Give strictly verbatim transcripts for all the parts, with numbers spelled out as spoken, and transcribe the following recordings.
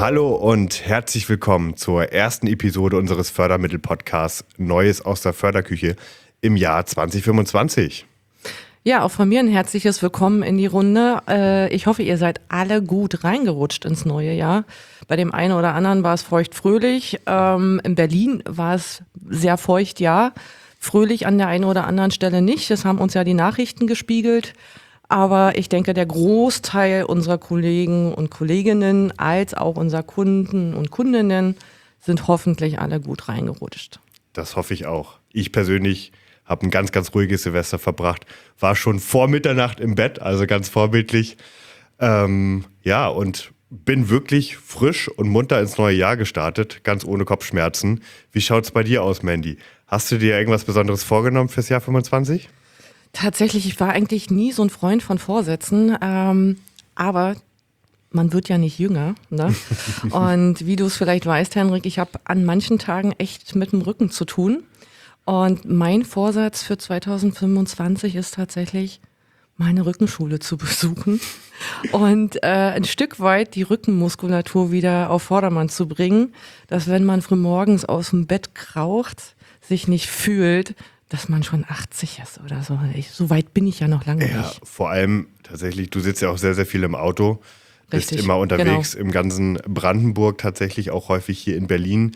Hallo und herzlich willkommen zur ersten Episode unseres Fördermittel-Podcasts Neues aus der Förderküche im Jahr zwanzig fünfundzwanzig. Ja, auch von mir ein herzliches Willkommen in die Runde. Äh, ich hoffe, ihr seid alle gut reingerutscht ins neue Jahr. Bei dem einen oder anderen war es feucht-fröhlich. Ähm, in Berlin war es sehr feucht, ja. Fröhlich an der einen oder anderen Stelle nicht. Das haben uns ja die Nachrichten gespiegelt. Aber ich denke, der Großteil unserer Kollegen und Kolleginnen als auch unserer Kunden und Kundinnen sind hoffentlich alle gut reingerutscht. Das hoffe ich auch. Ich persönlich habe ein ganz, ganz ruhiges Silvester verbracht. War schon vor Mitternacht im Bett, also ganz vorbildlich. Ähm, ja, und bin wirklich frisch und munter ins neue Jahr gestartet, ganz ohne Kopfschmerzen. Wie schaut's bei dir aus, Mandy? Hast du dir irgendwas Besonderes vorgenommen fürs Jahr fünfundzwanzig? Tatsächlich, ich war eigentlich nie so ein Freund von Vorsätzen, ähm, aber man wird ja nicht jünger, ne? Und wie du es vielleicht weißt, Henrik, ich habe an manchen Tagen echt mit dem Rücken zu tun. Und mein Vorsatz für zwanzig fünfundzwanzig ist tatsächlich, meine Rückenschule zu besuchen und äh, ein Stück weit die Rückenmuskulatur wieder auf Vordermann zu bringen, dass wenn man frühmorgens aus dem Bett kraucht, sich nicht fühlt, dass man schon achtzig ist oder so. Ich, so weit bin ich ja noch lange ja, nicht. Vor allem tatsächlich, du sitzt ja auch sehr, sehr viel im Auto. Bist Richtig, immer unterwegs genau. im ganzen Brandenburg, tatsächlich auch häufig hier in Berlin.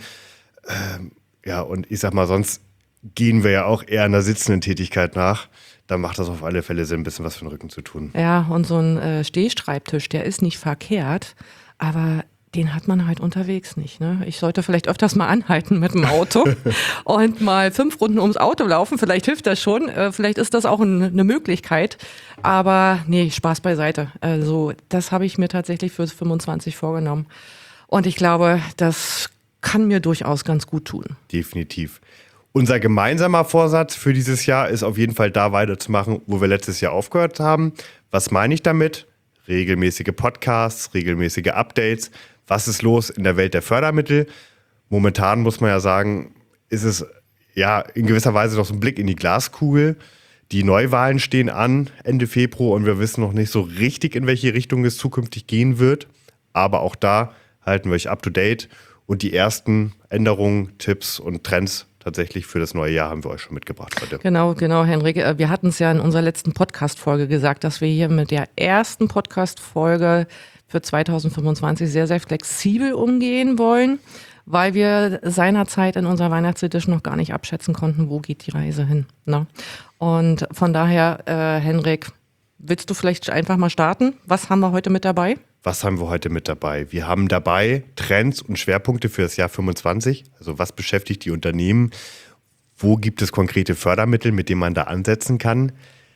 Ähm, ja, und ich sag mal, sonst gehen wir ja auch eher einer sitzenden Tätigkeit nach. Da macht das auf alle Fälle Sinn, ein bisschen was für den Rücken zu tun. Ja, und so ein äh, Stehschreibtisch, der ist nicht verkehrt, aber den hat man halt unterwegs nicht. Ne? Ich sollte vielleicht öfters mal anhalten mit dem Auto und mal fünf Runden ums Auto laufen. Vielleicht hilft das schon. Äh, vielleicht ist das auch ein, eine Möglichkeit. Aber nee, Spaß beiseite. Also das habe ich mir tatsächlich für fünfundzwanzig vorgenommen. Und ich glaube, das kann mir durchaus ganz gut tun. Definitiv. Unser gemeinsamer Vorsatz für dieses Jahr ist auf jeden Fall da weiterzumachen, wo wir letztes Jahr aufgehört haben. Was meine ich damit? Regelmäßige Podcasts, regelmäßige Updates. Was ist los in der Welt der Fördermittel? Momentan muss man ja sagen, ist es ja in gewisser Weise noch so ein Blick in die Glaskugel. Die Neuwahlen stehen an Ende Februar und wir wissen noch nicht so richtig, in welche Richtung es zukünftig gehen wird. Aber auch da halten wir euch up to date und die ersten Änderungen, Tipps und Trends tatsächlich für das neue Jahr haben wir euch schon mitgebracht heute. Genau, genau, Henrik. Wir hatten es ja in unserer letzten Podcast-Folge gesagt, dass wir hier mit der ersten Podcast-Folge für zwanzig fünfundzwanzig sehr, sehr flexibel umgehen wollen, weil wir seinerzeit in unserer Weihnachtsedition noch gar nicht abschätzen konnten, wo geht die Reise hin. Ne? Und von daher, äh, Henrik, willst du vielleicht einfach mal starten? Was haben wir heute mit dabei? Was haben wir heute mit dabei? Wir haben dabei Trends und Schwerpunkte für das Jahr fünfundzwanzig. Also was beschäftigt die Unternehmen? Wo gibt es konkrete Fördermittel, mit denen man da ansetzen kann?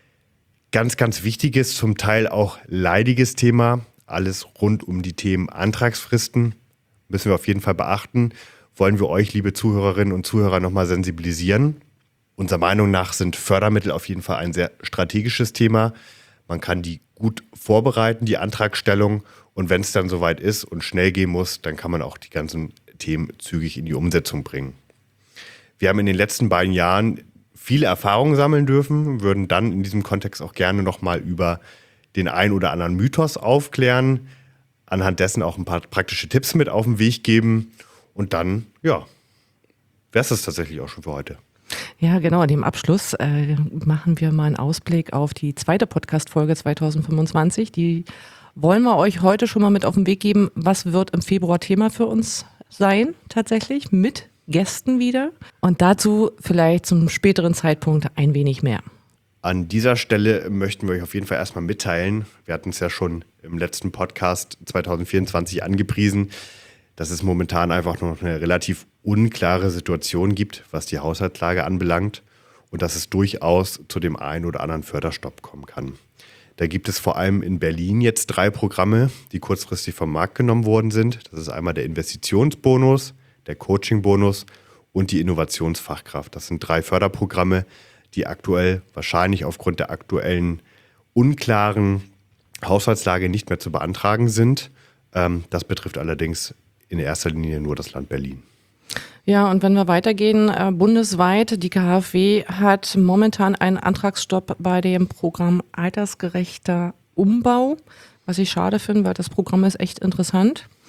Ganz, ganz wichtiges, zum Teil auch leidiges Thema. Alles rund um die Themen Antragsfristen müssen wir auf jeden Fall beachten. Wollen wir euch, liebe Zuhörerinnen und Zuhörer, nochmal sensibilisieren. Unserer Meinung nach sind Fördermittel auf jeden Fall ein sehr strategisches Thema. Man kann die gut vorbereiten, die Antragstellung. Und wenn es dann soweit ist und schnell gehen muss, dann kann man auch die ganzen Themen zügig in die Umsetzung bringen. Wir haben in den letzten beiden Jahren viele Erfahrungen sammeln dürfen, würden dann in diesem Kontext auch gerne nochmal über den ein oder anderen Mythos aufklären, anhand dessen auch ein paar praktische Tipps mit auf den Weg geben. Und dann, ja, wäre es das tatsächlich auch schon für heute. Ja, genau. In dem Abschluss äh, machen wir mal einen Ausblick auf die zweite Podcast-Folge zwanzig fünfundzwanzig. Die wollen wir euch heute schon mal mit auf den Weg geben. Was wird im Februar Thema für uns sein, tatsächlich, mit Gästen wieder? Und dazu vielleicht zum späteren Zeitpunkt ein wenig mehr. An dieser Stelle möchten wir euch auf jeden Fall erstmal mitteilen, wir hatten es ja schon im letzten Podcast zwanzig vierundzwanzig angepriesen, dass es momentan einfach noch eine relativ unklare Situation gibt, was die Haushaltslage anbelangt und dass es durchaus zu dem einen oder anderen Förderstopp kommen kann. Da gibt es vor allem in Berlin jetzt drei Programme, die kurzfristig vom Markt genommen worden sind. Das ist einmal der Investitionsbonus, der Coachingbonus und die Innovationsfachkraft. Das sind drei Förderprogramme, die aktuell wahrscheinlich aufgrund der aktuellen unklaren Haushaltslage nicht mehr zu beantragen sind. Ähm, das betrifft allerdings in erster Linie nur das Land Berlin. Ja, und wenn wir weitergehen, äh, bundesweit, die K f W hat momentan einen Antragsstopp bei dem Programm Altersgerechter Umbau, was ich schade finde, weil das Programm ist echt interessant.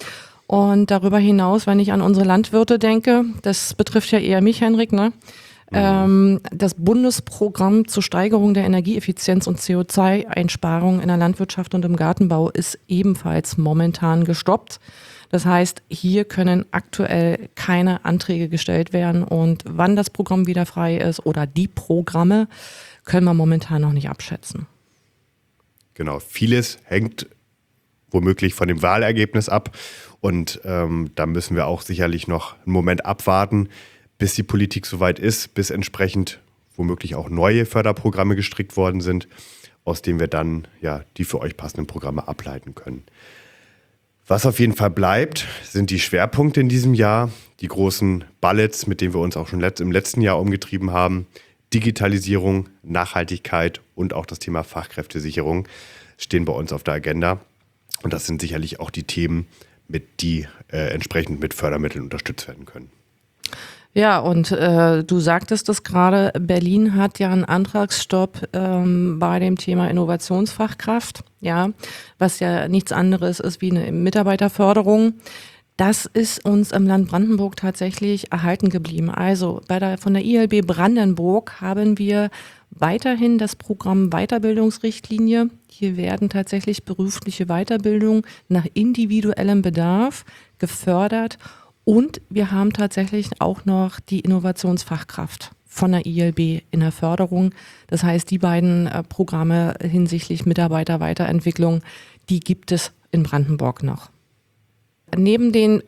Und darüber hinaus, wenn ich an unsere Landwirte denke, das betrifft ja eher mich, Henrik, ne? Mhm. Ähm, das Bundesprogramm zur Steigerung der Energieeffizienz und C O zwei Einsparung in der Landwirtschaft und im Gartenbau ist ebenfalls momentan gestoppt. Das heißt, hier können aktuell keine Anträge gestellt werden und wann das Programm wieder frei ist oder die Programme, können wir momentan noch nicht abschätzen. Genau, vieles hängt womöglich von dem Wahlergebnis ab und ähm, da müssen wir auch sicherlich noch einen Moment abwarten, bis die Politik soweit ist, bis entsprechend womöglich auch neue Förderprogramme gestrickt worden sind, aus denen wir dann ja die für euch passenden Programme ableiten können. Was auf jeden Fall bleibt, sind die Schwerpunkte in diesem Jahr, die großen Bullets, mit denen wir uns auch schon im letzten Jahr umgetrieben haben. Digitalisierung, Nachhaltigkeit und auch das Thema Fachkräftesicherung stehen bei uns auf der Agenda. Und das sind sicherlich auch die Themen, mit die äh, entsprechend mit Fördermitteln unterstützt werden können. Ja, und äh, du sagtest es gerade, Berlin hat ja einen Antragsstopp ähm, bei dem Thema Innovationsfachkraft, ja, was ja nichts anderes ist wie eine Mitarbeiterförderung. Das ist uns im Land Brandenburg tatsächlich erhalten geblieben. Also bei der, von der I L B Brandenburg haben wir weiterhin das Programm Weiterbildungsrichtlinie. Hier werden tatsächlich berufliche Weiterbildung nach individuellem Bedarf gefördert. Und wir haben tatsächlich auch noch die Innovationsfachkraft von der I L B in der Förderung. Das heißt, die beiden äh, Programme hinsichtlich Mitarbeiterweiterentwicklung, die gibt es in Brandenburg noch. Neben den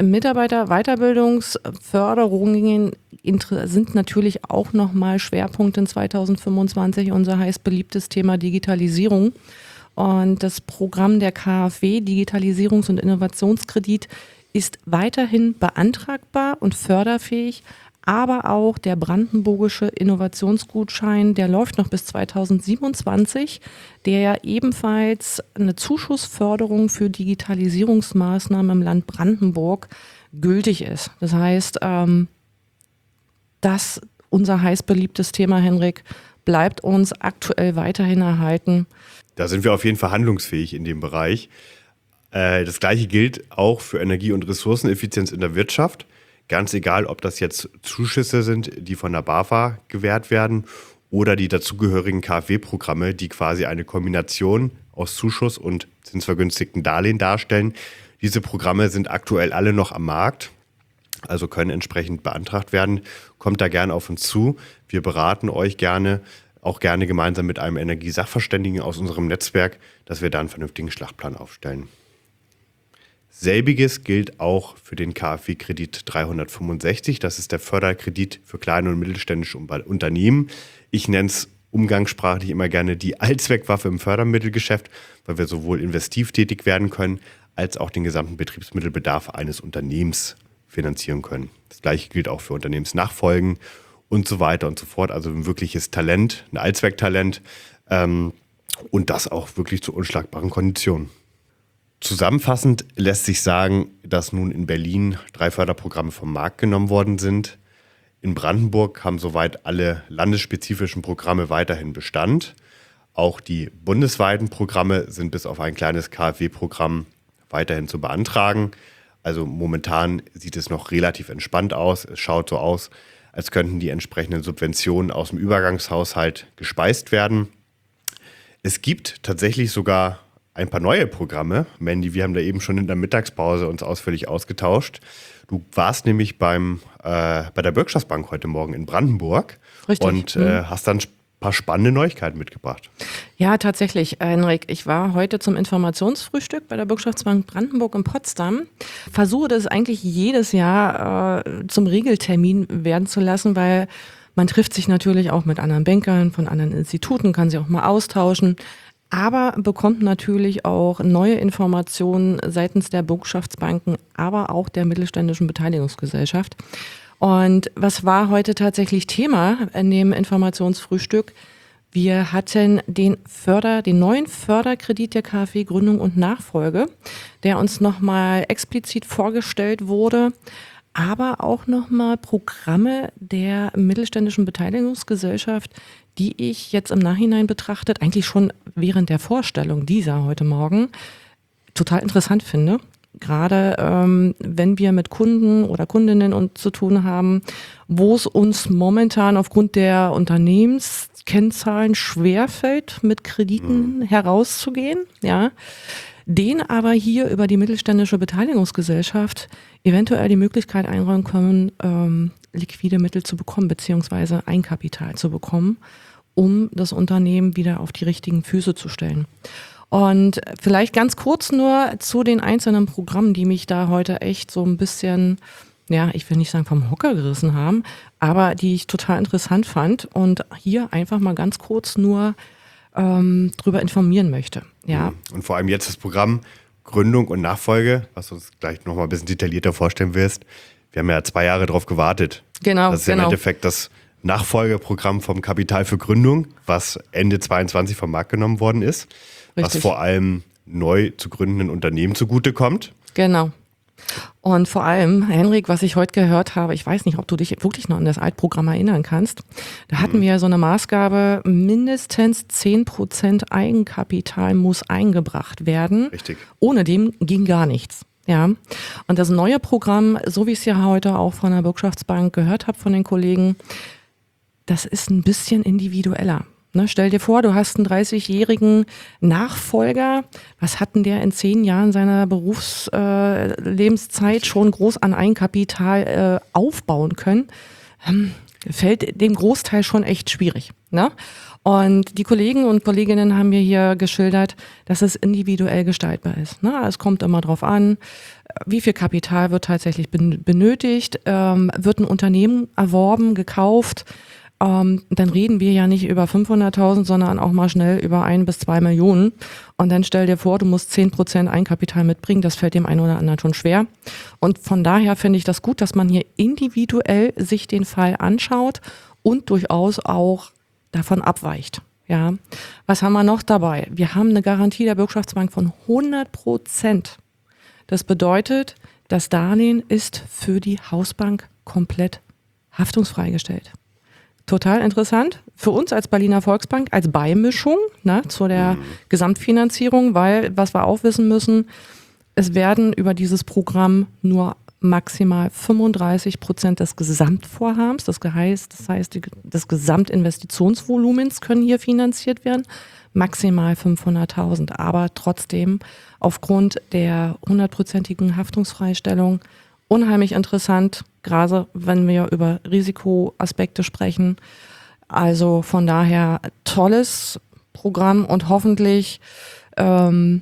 Mitarbeiterweiterbildungsförderungen sind natürlich auch nochmal Schwerpunkte in zweitausendfünfundzwanzig unser heiß beliebtes Thema Digitalisierung. Und das Programm der K f W, Digitalisierungs- und Innovationskredit, ist weiterhin beantragbar und förderfähig, aber auch der brandenburgische Innovationsgutschein, der läuft noch bis zweitausendsiebenundzwanzig, der ja ebenfalls eine Zuschussförderung für Digitalisierungsmaßnahmen im Land Brandenburg gültig ist. Das heißt, ähm, das, unser heiß beliebtes Thema, Henrik, bleibt uns aktuell weiterhin erhalten. Da sind wir auf jeden Fall handlungsfähig in dem Bereich. Das Gleiche gilt auch für Energie- und Ressourceneffizienz in der Wirtschaft. Ganz egal, ob das jetzt Zuschüsse sind, die von der BAFA gewährt werden oder die dazugehörigen K f W-Programme, die quasi eine Kombination aus Zuschuss und zinsvergünstigten Darlehen darstellen. Diese Programme sind aktuell alle noch am Markt, also können entsprechend beantragt werden. Kommt da gerne auf uns zu. Wir beraten euch gerne, auch gerne gemeinsam mit einem Energiesachverständigen aus unserem Netzwerk, dass wir da einen vernünftigen Schlachtplan aufstellen. Selbiges gilt auch für den K f W-Kredit dreihundertfünfundsechzig. Das ist der Förderkredit für kleine und mittelständische Unternehmen. Ich nenne es umgangssprachlich immer gerne die Allzweckwaffe im Fördermittelgeschäft, weil wir sowohl investiv tätig werden können, als auch den gesamten Betriebsmittelbedarf eines Unternehmens finanzieren können. Das Gleiche gilt auch für Unternehmensnachfolgen und so weiter und so fort. Also ein wirkliches Talent, ein Allzwecktalent ähm, und das auch wirklich zu unschlagbaren Konditionen. Zusammenfassend lässt sich sagen, dass nun in Berlin drei Förderprogramme vom Markt genommen worden sind. In Brandenburg haben soweit alle landesspezifischen Programme weiterhin Bestand. Auch die bundesweiten Programme sind bis auf ein kleines K f W-Programm weiterhin zu beantragen. Also momentan sieht es noch relativ entspannt aus. Es schaut so aus, als könnten die entsprechenden Subventionen aus dem Übergangshaushalt gespeist werden. Es gibt tatsächlich sogar ein paar neue Programme. Mandy, wir haben da eben schon in der Mittagspause uns ausführlich ausgetauscht. Du warst nämlich beim, äh, bei der Bürgschaftsbank heute Morgen in Brandenburg. Richtig. Und äh, hast dann ein paar spannende Neuigkeiten mitgebracht. Ja, tatsächlich, Henrik. Ich war heute zum Informationsfrühstück bei der Bürgschaftsbank Brandenburg in Potsdam. Versuche das eigentlich jedes Jahr äh, zum Regeltermin werden zu lassen, weil man trifft sich natürlich auch mit anderen Bankern von anderen Instituten, kann sich auch mal austauschen. Aber bekommt natürlich auch neue Informationen seitens der Bürgschaftsbanken, aber auch der mittelständischen Beteiligungsgesellschaft. Und was war heute tatsächlich Thema in dem Informationsfrühstück? Wir hatten den Förder, den neuen Förderkredit der K f W Gründung und Nachfolge, der uns nochmal explizit vorgestellt wurde, aber auch nochmal Programme der mittelständischen Beteiligungsgesellschaft, die ich jetzt im Nachhinein betrachtet, eigentlich schon während der Vorstellung dieser heute Morgen, total interessant finde. gerade ähm, wenn wir mit Kunden oder Kundinnen und zu tun haben, wo es uns momentan aufgrund der Unternehmenskennzahlen schwerfällt, mit Krediten mhm. herauszugehen, ja, den aber hier über die mittelständische Beteiligungsgesellschaft eventuell die Möglichkeit einräumen können, ähm, liquide Mittel zu bekommen, beziehungsweise Eigenkapital zu bekommen, um das Unternehmen wieder auf die richtigen Füße zu stellen. Und vielleicht ganz kurz nur zu den einzelnen Programmen, die mich da heute echt so ein bisschen, ja, ich will nicht sagen vom Hocker gerissen haben, aber die ich total interessant fand und hier einfach mal ganz kurz nur ähm, drüber informieren möchte. Ja. Und vor allem jetzt das Programm Gründung und Nachfolge, was du uns gleich nochmal ein bisschen detaillierter vorstellen wirst. Wir haben ja zwei Jahre drauf gewartet. Genau, Das ist genau. im Endeffekt das Nachfolgeprogramm vom Kapital für Gründung, was Ende zweiundzwanzig vom Markt genommen worden ist. Richtig. Was vor allem neu zu gründenden Unternehmen zugutekommt. Genau. Und vor allem, Henrik, was ich heute gehört habe, ich weiß nicht, ob du dich wirklich noch an das Altprogramm erinnern kannst. Da hatten mhm. wir so eine Maßgabe, mindestens zehn Prozent Eigenkapital muss eingebracht werden. Richtig. Ohne dem ging gar nichts. Ja. Und das neue Programm, so wie ich es ja heute auch von der Bürgschaftsbank gehört habe von den Kollegen, das ist ein bisschen individueller. Ne, stell dir vor, du hast einen dreißigjährigen Nachfolger. Was hat denn der in zehn Jahren seiner Berufslebenszeit äh, schon groß an Eigenkapital äh, aufbauen können? Ähm, fällt dem Großteil schon echt schwierig. Ne? Und die Kollegen und Kolleginnen haben mir hier geschildert, dass es individuell gestaltbar ist. Ne? Es kommt immer drauf an, wie viel Kapital wird tatsächlich ben- benötigt, ähm, wird ein Unternehmen erworben, gekauft. Um, dann reden wir ja nicht über fünfhunderttausend, sondern auch mal schnell über ein bis zwei Millionen. Und dann stell dir vor, du musst zehn Prozent Eigenkapital mitbringen. Das fällt dem einen oder anderen schon schwer. Und von daher finde ich das gut, dass man hier individuell sich den Fall anschaut und durchaus auch davon abweicht. Ja. Was haben wir noch dabei? Wir haben eine Garantie der Bürgschaftsbank von hundert Prozent. Das bedeutet, das Darlehen ist für die Hausbank komplett haftungsfrei gestellt. Total interessant für uns als Berliner Volksbank als Beimischung ne, zu der mhm. Gesamtfinanzierung, weil was wir auch wissen müssen, es werden über dieses Programm nur maximal fünfunddreißig Prozent des Gesamtvorhabens, das heißt, das heißt die, des Gesamtinvestitionsvolumens können hier finanziert werden, maximal fünfhunderttausend, aber trotzdem aufgrund der hundertprozentigen Haftungsfreistellung unheimlich interessant, gerade wenn wir über Risikoaspekte sprechen. Also von daher tolles Programm und hoffentlich ähm,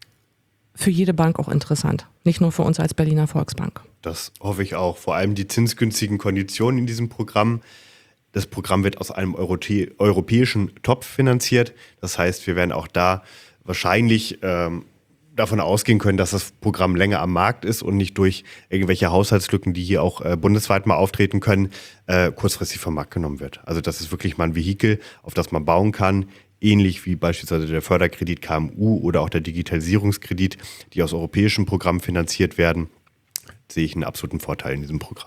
für jede Bank auch interessant. Nicht nur für uns als Berliner Volksbank. Das hoffe ich auch. Vor allem die zinsgünstigen Konditionen in diesem Programm. Das Programm wird aus einem Europä- europäischen Topf finanziert. Das heißt, wir werden auch da wahrscheinlich ähm, davon ausgehen können, dass das Programm länger am Markt ist und nicht durch irgendwelche Haushaltslücken, die hier auch äh, bundesweit mal auftreten können, äh, kurzfristig vom Markt genommen wird. Also das ist wirklich mal ein Vehikel, auf das man bauen kann, ähnlich wie beispielsweise der Förderkredit K M U oder auch der Digitalisierungskredit, die aus europäischen Programmen finanziert werden, sehe ich einen absoluten Vorteil in diesem Programm.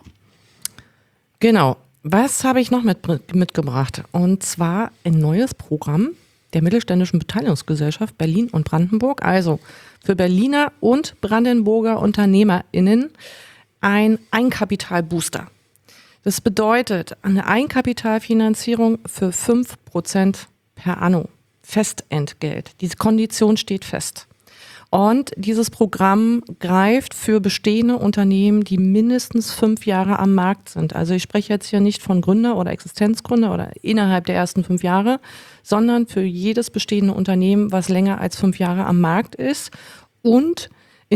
Genau. Was habe ich noch mit, mitgebracht? Und zwar ein neues Programm der mittelständischen Beteiligungsgesellschaft Berlin und Brandenburg, also für Berliner und Brandenburger UnternehmerInnen ein Eigenkapitalbooster. Das bedeutet eine Eigenkapitalfinanzierung für fünf Prozent per anno. Festentgelt. Diese Kondition steht fest. Und dieses Programm greift für bestehende Unternehmen, die mindestens fünf Jahre am Markt sind. Also ich spreche jetzt hier nicht von Gründer oder Existenzgründer oder innerhalb der ersten fünf Jahre, sondern für jedes bestehende Unternehmen, was länger als fünf Jahre am Markt ist und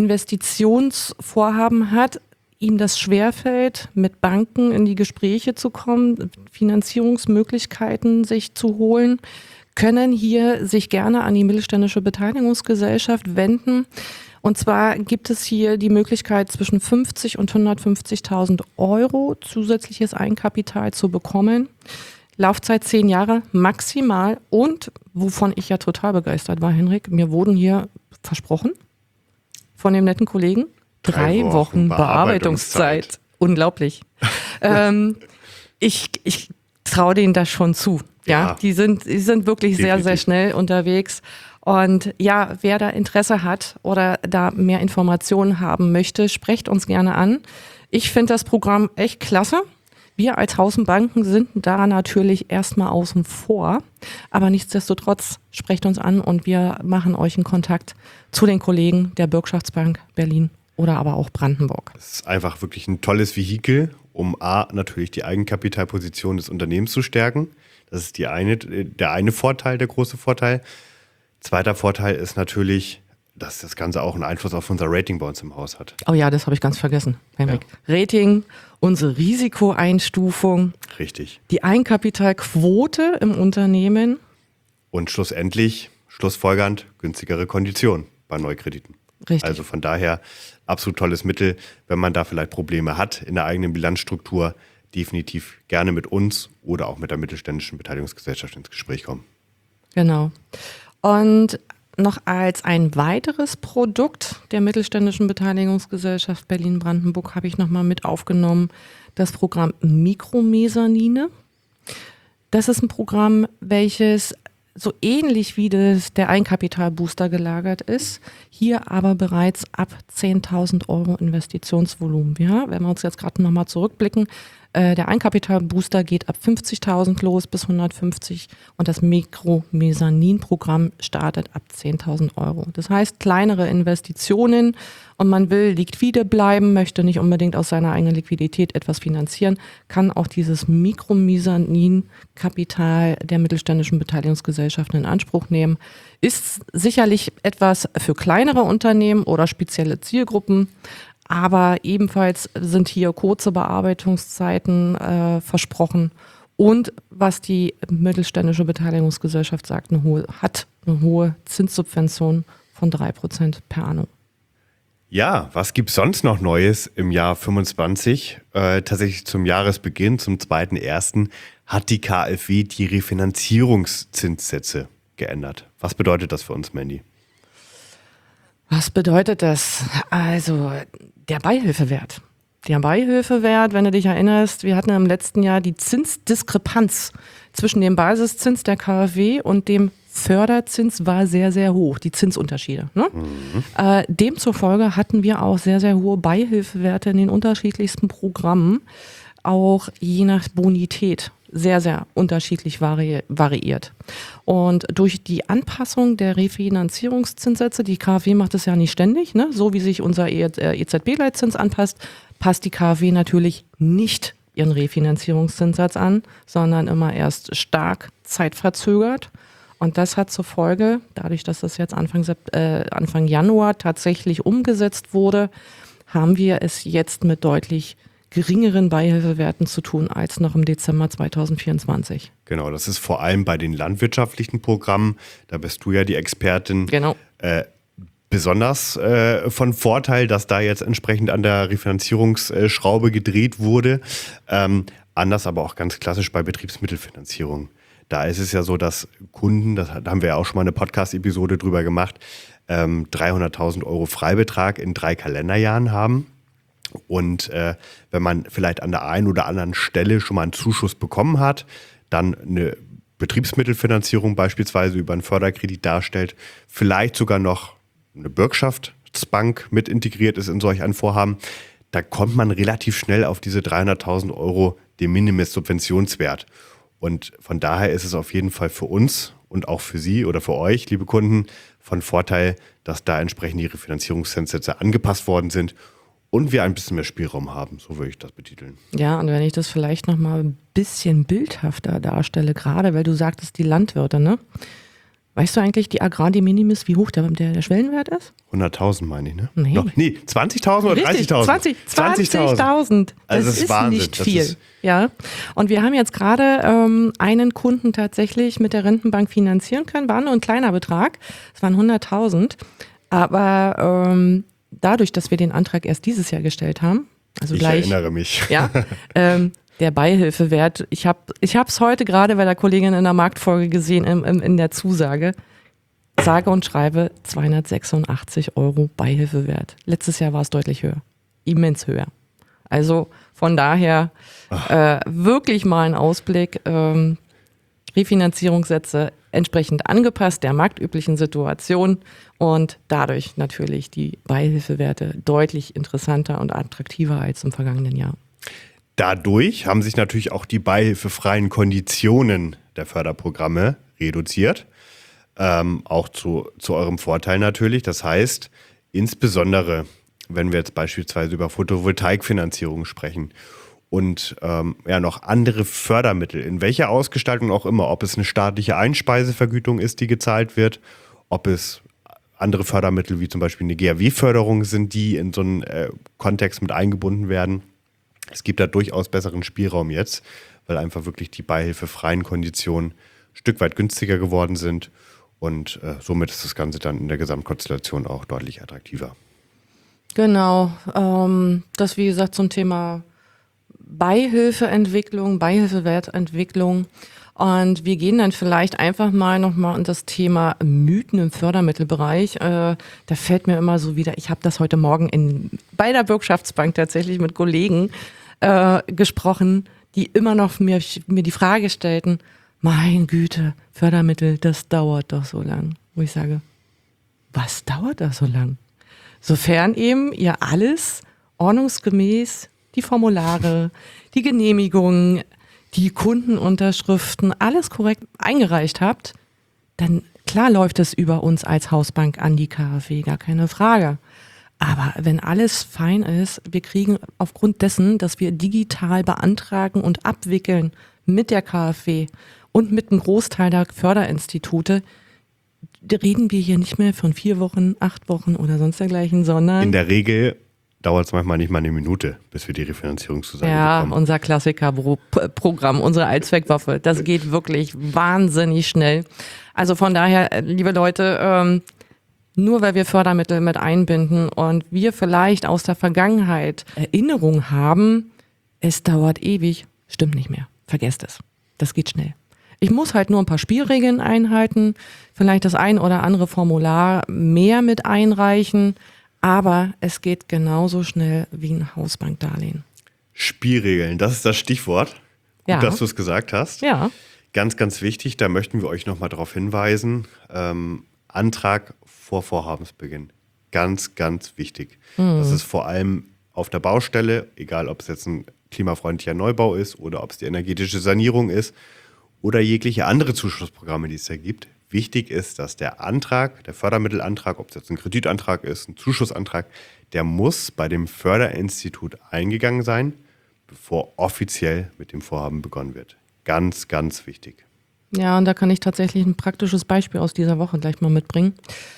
Investitionsvorhaben hat, ihm das schwerfällt, mit Banken in die Gespräche zu kommen, Finanzierungsmöglichkeiten sich zu holen, können hier sich gerne an die mittelständische Beteiligungsgesellschaft wenden. Und zwar gibt es hier die Möglichkeit, zwischen fünfzig und hundertfünfzigtausend Euro zusätzliches Eigenkapital zu bekommen. Laufzeit zehn Jahre maximal. Und wovon ich ja total begeistert war, Henrik, mir wurden hier versprochen von dem netten Kollegen drei, drei Wochen, Wochen Bearbeitungszeit. Bearbeitungszeit. Unglaublich. ähm, ich ich traue denen das schon zu. Ja, ja, die sind, die sind wirklich definitiv sehr, sehr schnell unterwegs. Und ja, wer da Interesse hat oder da mehr Informationen haben möchte, sprecht uns gerne an. Ich finde das Programm echt klasse. Wir als Haus und Banken sind da natürlich erstmal außen vor, aber nichtsdestotrotz sprecht uns an und wir machen euch einen Kontakt zu den Kollegen der Bürgschaftsbank Berlin oder aber auch Brandenburg. Das ist einfach wirklich ein tolles Vehikel, um A, natürlich die Eigenkapitalposition des Unternehmens zu stärken. Das ist die eine, der eine Vorteil, der große Vorteil. Zweiter Vorteil ist natürlich, dass das Ganze auch einen Einfluss auf unser Rating bei uns im Haus hat. Oh ja, das habe ich ganz vergessen. Ja. Rating, unsere Risikoeinstufung. Richtig. Die Eigenkapitalquote im Unternehmen. Und schlussendlich, schlussfolgernd, günstigere Konditionen bei Neukrediten. Richtig. Also von daher absolut tolles Mittel, wenn man da vielleicht Probleme hat in der eigenen Bilanzstruktur, definitiv gerne mit uns oder auch mit der mittelständischen Beteiligungsgesellschaft ins Gespräch kommen. Genau. Und noch als ein weiteres Produkt der mittelständischen Beteiligungsgesellschaft Berlin-Brandenburg habe ich nochmal mit aufgenommen das Programm Mikromezanine. Das ist ein Programm, welches so ähnlich wie das, der Eigenkapitalbooster gelagert ist, hier aber bereits ab zehntausend Euro Investitionsvolumen. Ja, wenn wir uns jetzt gerade nochmal zurückblicken, äh, der Eigenkapitalbooster geht ab fünfzigtausend los bis hundertfünfzig und das Mikromezzanin-Programm startet ab zehntausend Euro. Das heißt, kleinere Investitionen und man will liquide bleiben, möchte nicht unbedingt aus seiner eigenen Liquidität etwas finanzieren, kann auch dieses Mikromezzanin-Kapital der mittelständischen Beteiligungsgesellschaften in Anspruch nehmen. Ist sicherlich etwas für kleinere Unternehmen oder spezielle Zielgruppen, aber ebenfalls sind hier kurze Bearbeitungszeiten äh, versprochen. Und was die mittelständische Beteiligungsgesellschaft sagt, eine hohe, hat eine hohe Zinssubvention von drei Prozent per annum. Ja, was gibt es sonst noch Neues im Jahr fünfundzwanzig? Äh, tatsächlich zum Jahresbeginn, zum zweiten ersten hat die KfW die Refinanzierungszinssätze geändert. Was bedeutet das für uns, Mandy? Was bedeutet das? Also der Beihilfewert. Der Beihilfewert, wenn du dich erinnerst, wir hatten im letzten Jahr die Zinsdiskrepanz zwischen dem Basiszins der KfW und dem Förderzins war sehr, sehr hoch, die Zinsunterschiede. Ne? Mhm. Äh, demzufolge hatten wir auch sehr, sehr hohe Beihilfewerte in den unterschiedlichsten Programmen, auch je nach Bonität sehr, sehr unterschiedlich vari- variiert. Und durch die Anpassung der Refinanzierungszinssätze, die KfW macht es ja nicht ständig, ne? So wie sich unser E Z B-Leitzins anpasst, passt die KfW natürlich nicht ihren Refinanzierungszinssatz an, sondern immer erst stark zeitverzögert. Und das hat zur Folge, dadurch, dass das jetzt Anfang, äh, Anfang Januar tatsächlich umgesetzt wurde, haben wir es jetzt mit deutlich geringeren Beihilfewerten zu tun als noch im Dezember zweitausendvierundzwanzig. Genau, das ist vor allem bei den landwirtschaftlichen Programmen, da bist du ja die Expertin, genau. äh, besonders äh, von Vorteil, dass da jetzt entsprechend an der Refinanzierungsschraube gedreht wurde. Ähm, anders aber auch ganz klassisch bei Betriebsmittelfinanzierung. Da ist es ja so, dass Kunden, das, da haben wir ja auch schon mal eine Podcast-Episode drüber gemacht, ähm, dreihunderttausend Euro Freibetrag in drei Kalenderjahren haben. Und äh, wenn man vielleicht an der einen oder anderen Stelle schon mal einen Zuschuss bekommen hat, dann eine Betriebsmittelfinanzierung beispielsweise über einen Förderkredit darstellt, vielleicht sogar noch eine Bürgschaftsbank mit integriert ist in solch ein Vorhaben, da kommt man relativ schnell auf diese dreihunderttausend Euro de minimis Subventionswert. Und von daher ist es auf jeden Fall für uns und auch für Sie oder für euch, liebe Kunden, von Vorteil, dass da entsprechend die Refinanzierungszinssätze angepasst worden sind und wir ein bisschen mehr Spielraum haben, so würde ich das betiteln. Ja, und wenn ich das vielleicht noch mal ein bisschen bildhafter darstelle, gerade weil du sagtest, die Landwirte, ne? Weißt du eigentlich, die Agrar de minimis, wie hoch der, der, der Schwellenwert ist? hunderttausend meine ich, ne? Nee. Noch, nee, zwanzigtausend oder dreißigtausend? zwanzig, zwanzigtausend. Das, also das ist, ist Wahnsinn. nicht das viel. Ist ja. Und wir haben jetzt gerade ähm, einen Kunden tatsächlich mit der Rentenbank finanzieren können. War nur ein kleiner Betrag. Es waren hunderttausend. Aber ähm, dadurch, dass wir den Antrag erst dieses Jahr gestellt haben, also ich gleich, erinnere mich. Ja, ähm, der Beihilfewert, ich habe ich es heute gerade bei der Kollegin in der Marktfolge gesehen, in, in, in der Zusage, sage und schreibe zweihundertsechsundachtzig Euro Beihilfewert. Letztes Jahr war es deutlich höher, immens höher. Also von daher äh, wirklich mal ein Ausblick. Ähm, Refinanzierungssätze entsprechend angepasst der marktüblichen Situation und dadurch natürlich die Beihilfewerte deutlich interessanter und attraktiver als im vergangenen Jahr. Dadurch haben sich natürlich auch die beihilfefreien Konditionen der Förderprogramme reduziert. Ähm, auch zu, zu eurem Vorteil natürlich. Das heißt, insbesondere, wenn wir jetzt beispielsweise über Photovoltaikfinanzierung sprechen und ähm, ja noch andere Fördermittel, in welcher Ausgestaltung auch immer, ob es eine staatliche Einspeisevergütung ist, die gezahlt wird, ob es andere Fördermittel wie zum Beispiel eine G A W-Förderung sind, die in so einen äh, Kontext mit eingebunden werden. Es gibt da durchaus besseren Spielraum jetzt, weil einfach wirklich die beihilfefreien Konditionen ein Stück weit günstiger geworden sind. Und äh, somit ist das Ganze dann in der Gesamtkonstellation auch deutlich attraktiver. Genau, ähm, das wie gesagt zum Thema Beihilfeentwicklung, Beihilfewertentwicklung. Und wir gehen dann vielleicht einfach mal nochmal in das Thema Mythen im Fördermittelbereich. Äh, da fällt mir immer so wieder, ich habe das heute Morgen in, bei der Bürgschaftsbank tatsächlich mit Kollegen äh, gesprochen, die immer noch mir, mir die Frage stellten, mein Güte, Fördermittel, das dauert doch so lang. Wo ich sage, was dauert das so lang? Sofern eben ihr alles ordnungsgemäß, die Formulare, die Genehmigungen, die Kundenunterschriften, alles korrekt eingereicht habt, dann klar läuft es über uns als Hausbank an die K f W, gar keine Frage. Aber wenn alles fein ist, wir kriegen aufgrund dessen, dass wir digital beantragen und abwickeln mit der K f W und mit einem Großteil der Förderinstitute, reden wir hier nicht mehr von vier Wochen, acht Wochen oder sonst dergleichen, sondern... In der Regel dauert es manchmal nicht mal eine Minute, bis wir die Refinanzierungszusage ja, bekommen. Ja, unser Klassiker-Programm, unsere Allzweckwaffe, das geht wirklich wahnsinnig schnell. Also von daher, liebe Leute, ähm, nur weil wir Fördermittel mit einbinden und wir vielleicht aus der Vergangenheit Erinnerung haben, es dauert ewig, stimmt nicht mehr. Vergesst es. Das geht schnell. Ich muss halt nur ein paar Spielregeln einhalten, vielleicht das ein oder andere Formular mehr mit einreichen, aber es geht genauso schnell wie ein Hausbankdarlehen. Spielregeln, das ist das Stichwort. Gut, ja. dass du es gesagt hast. Ja. Ganz, ganz wichtig, da möchten wir euch nochmal darauf hinweisen, ähm, Antrag vor Vorhabensbeginn. Ganz, ganz wichtig. Mhm. Das ist vor allem auf der Baustelle, egal ob es jetzt ein klimafreundlicher Neubau ist oder ob es die energetische Sanierung ist oder jegliche andere Zuschussprogramme, die es da gibt. Wichtig ist, dass der Antrag, der Fördermittelantrag, ob es jetzt ein Kreditantrag ist, ein Zuschussantrag, der muss bei dem Förderinstitut eingegangen sein, bevor offiziell mit dem Vorhaben begonnen wird. Ganz, ganz wichtig. Ja, und da kann ich tatsächlich ein praktisches Beispiel aus dieser Woche gleich mal mitbringen.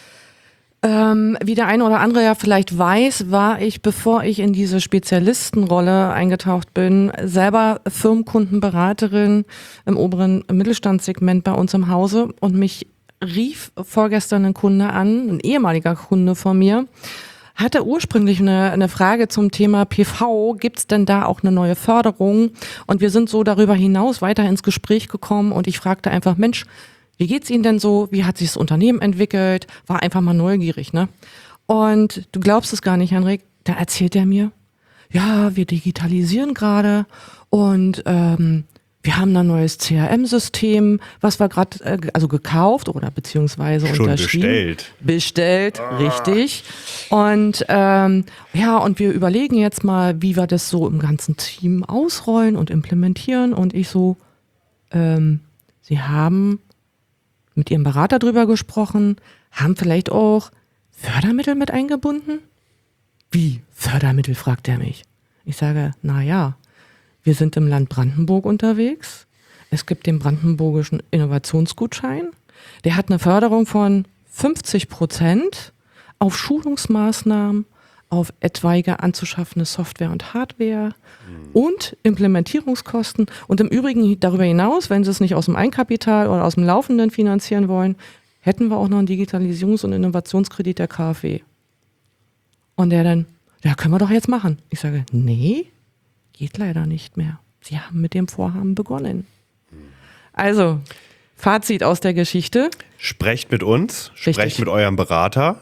Ähm, wie der eine oder andere ja vielleicht weiß, war ich, bevor ich in diese Spezialistenrolle eingetaucht bin, selber Firmenkundenberaterin im oberen Mittelstandssegment bei uns im Hause und mich rief vorgestern ein Kunde an, ein ehemaliger Kunde von mir, hatte ursprünglich eine, eine Frage zum Thema P V, gibt es denn da auch eine neue Förderung? Und wir sind so darüber hinaus weiter ins Gespräch gekommen und ich fragte einfach, Mensch, wie geht's Ihnen denn so? Wie hat sich das Unternehmen entwickelt? War einfach mal neugierig, ne? Und du glaubst es gar nicht, Henrik, da erzählt er mir, ja, wir digitalisieren gerade und ähm, wir haben ein neues C R M-System, was wir gerade äh, also gekauft oder beziehungsweise Schon unterschrieben. bestellt. Bestellt, ah. richtig. Und ähm, ja, und wir überlegen jetzt mal, wie wir das so im ganzen Team ausrollen und implementieren. Und ich so, ähm, Sie haben mit Ihrem Berater drüber gesprochen, haben vielleicht auch Fördermittel mit eingebunden? Wie Fördermittel, fragt er mich. Ich sage, na ja, wir sind im Land Brandenburg unterwegs. Es gibt den brandenburgischen Innovationsgutschein. Der hat eine Förderung von fünfzig Prozent auf Schulungsmaßnahmen, auf etwaige anzuschaffende Software und Hardware mhm. und Implementierungskosten. Und im Übrigen darüber hinaus, wenn Sie es nicht aus dem Eigenkapital oder aus dem Laufenden finanzieren wollen, hätten wir auch noch einen Digitalisierungs- und Innovationskredit der K f W. Und der dann, ja, können wir doch jetzt machen. Ich sage, nee, geht leider nicht mehr. Sie haben mit dem Vorhaben begonnen. Also, Fazit aus der Geschichte. Sprecht mit uns, Richtig. Sprecht mit eurem Berater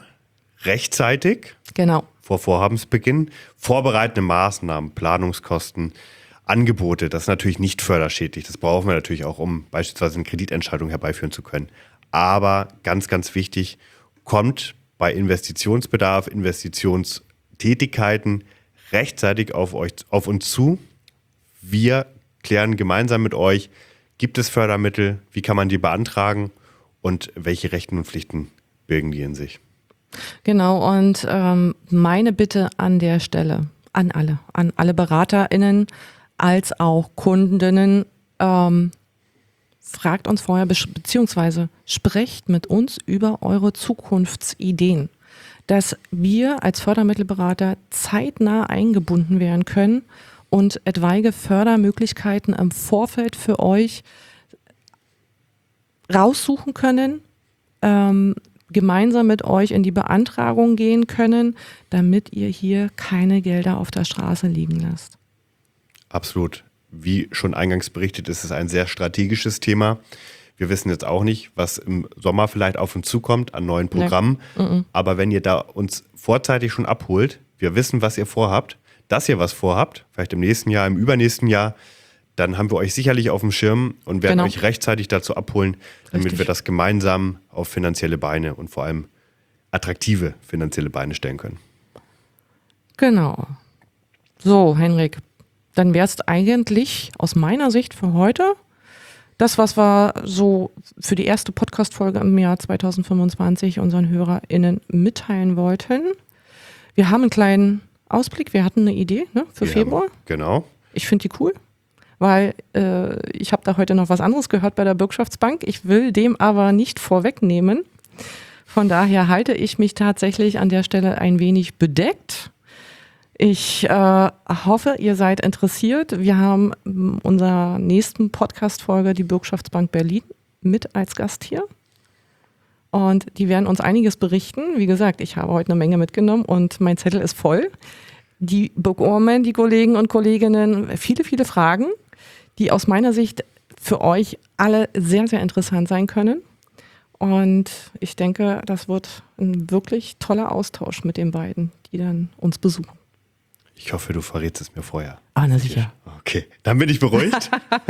rechtzeitig. Genau. Vor Vorhabensbeginn. Vorbereitende Maßnahmen, Planungskosten, Angebote, das ist natürlich nicht förderschädlich. Das brauchen wir natürlich auch, um beispielsweise eine Kreditentscheidung herbeiführen zu können. Aber ganz, ganz wichtig, kommt bei Investitionsbedarf, Investitionstätigkeiten rechtzeitig auf euch, auf uns zu. Wir klären gemeinsam mit euch, gibt es Fördermittel, wie kann man die beantragen und welche Rechten und Pflichten birgen die in sich. Genau, und ähm, meine Bitte an der Stelle, an alle, an alle BeraterInnen als auch Kundinnen, ähm, fragt uns vorher, be- beziehungsweise sprecht mit uns über eure Zukunftsideen, dass wir als Fördermittelberater zeitnah eingebunden werden können und etwaige Fördermöglichkeiten im Vorfeld für euch raussuchen können, ähm, gemeinsam mit euch in die Beantragung gehen können, damit ihr hier keine Gelder auf der Straße liegen lasst. Absolut. Wie schon eingangs berichtet, ist es ein sehr strategisches Thema. Wir wissen jetzt auch nicht, was im Sommer vielleicht auf uns zukommt an neuen Programmen. Nee. Aber wenn ihr da uns vorzeitig schon abholt, wir wissen, was ihr vorhabt, dass ihr was vorhabt, vielleicht im nächsten Jahr, im übernächsten Jahr, dann haben wir euch sicherlich auf dem Schirm und werden genau. euch rechtzeitig dazu abholen, damit Richtig. wir das gemeinsam auf finanzielle Beine und vor allem attraktive finanzielle Beine stellen können. Genau. So, Henrik, dann wäre es eigentlich aus meiner Sicht für heute das, was wir so für die erste Podcast-Folge im Jahr zwanzig fünfundzwanzig unseren HörerInnen mitteilen wollten. Wir haben einen kleinen Ausblick, wir hatten eine Idee ne, für wir Februar. Haben, genau. Ich finde die cool, weil äh, ich habe da heute noch was anderes gehört bei der Bürgschaftsbank. Ich will dem aber nicht vorwegnehmen. Von daher halte ich mich tatsächlich an der Stelle ein wenig bedeckt. Ich äh, hoffe, ihr seid interessiert. Wir haben in unserer nächsten Podcast-Folge die Bürgschaftsbank Berlin mit als Gast hier. Und die werden uns einiges berichten. Wie gesagt, ich habe heute eine Menge mitgenommen und mein Zettel ist voll. Die bekommen, die Kollegen und Kolleginnen, viele, viele Fragen, die aus meiner Sicht für euch alle sehr, sehr interessant sein können. Und ich denke, das wird ein wirklich toller Austausch mit den beiden, die dann uns besuchen. Ich hoffe, du verrätst es mir vorher. Ah, na sicher. Okay, dann bin ich beruhigt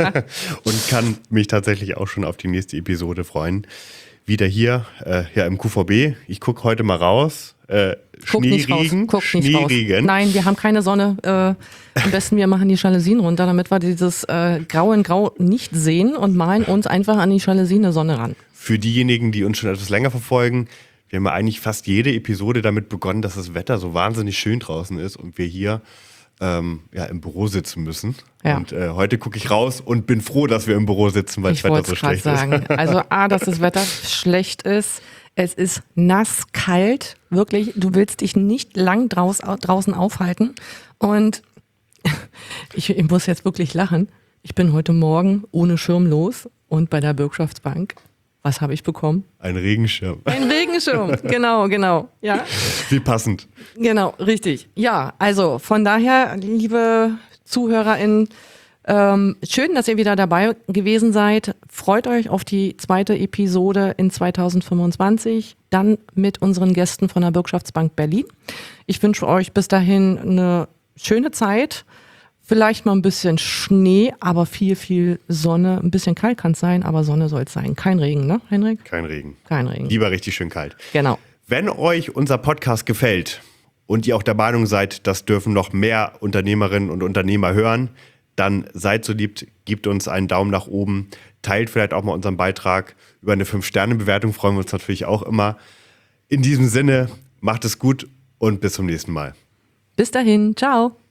und kann mich tatsächlich auch schon auf die nächste Episode freuen. Wieder hier, äh, ja, im Q V B. Ich gucke heute mal raus. Äh, Schneeregen. Guck nicht raus. Nein, wir haben keine Sonne. Äh, am besten wir machen die Jalousien runter, damit wir dieses äh, Grau in Grau nicht sehen und malen uns einfach an die Jalousien eine Sonne ran. Für diejenigen, die uns schon etwas länger verfolgen, wir haben ja eigentlich fast jede Episode damit begonnen, dass das Wetter so wahnsinnig schön draußen ist und wir hier ähm, ja, im Büro sitzen müssen. Ja. Und äh, heute gucke ich raus und bin froh, dass wir im Büro sitzen, weil ich das Wetter so schlecht sagen. ist. Also A, dass das Wetter schlecht ist. Es ist nass, kalt, wirklich. Du willst dich nicht lang draus, draußen aufhalten. Und ich, ich muss jetzt wirklich lachen. Ich bin heute Morgen ohne Schirm los und bei der Bürgschaftsbank. Was habe ich bekommen? Ein Regenschirm. Ein Regenschirm, genau, genau. Ja. Wie passend. Genau, richtig. Ja, also von daher, liebe ZuhörerInnen, ähm, schön, dass ihr wieder dabei gewesen seid. Freut euch auf die zweite Episode in zwanzig fünfundzwanzig, dann mit unseren Gästen von der Bürgschaftsbank Berlin. Ich wünsche euch bis dahin eine schöne Zeit. Vielleicht mal ein bisschen Schnee, aber viel, viel Sonne. Ein bisschen kalt kann es sein, aber Sonne soll es sein. Kein Regen, ne, Henrik? Kein Regen. Kein Regen. Lieber richtig schön kalt. Genau. Wenn euch unser Podcast gefällt und ihr auch der Meinung seid, das dürfen noch mehr Unternehmerinnen und Unternehmer hören, dann seid so lieb, gebt uns einen Daumen nach oben, teilt vielleicht auch mal unseren Beitrag. Über eine fünf Sterne Bewertung freuen wir uns natürlich auch immer. In diesem Sinne, macht es gut und bis zum nächsten Mal. Bis dahin, ciao.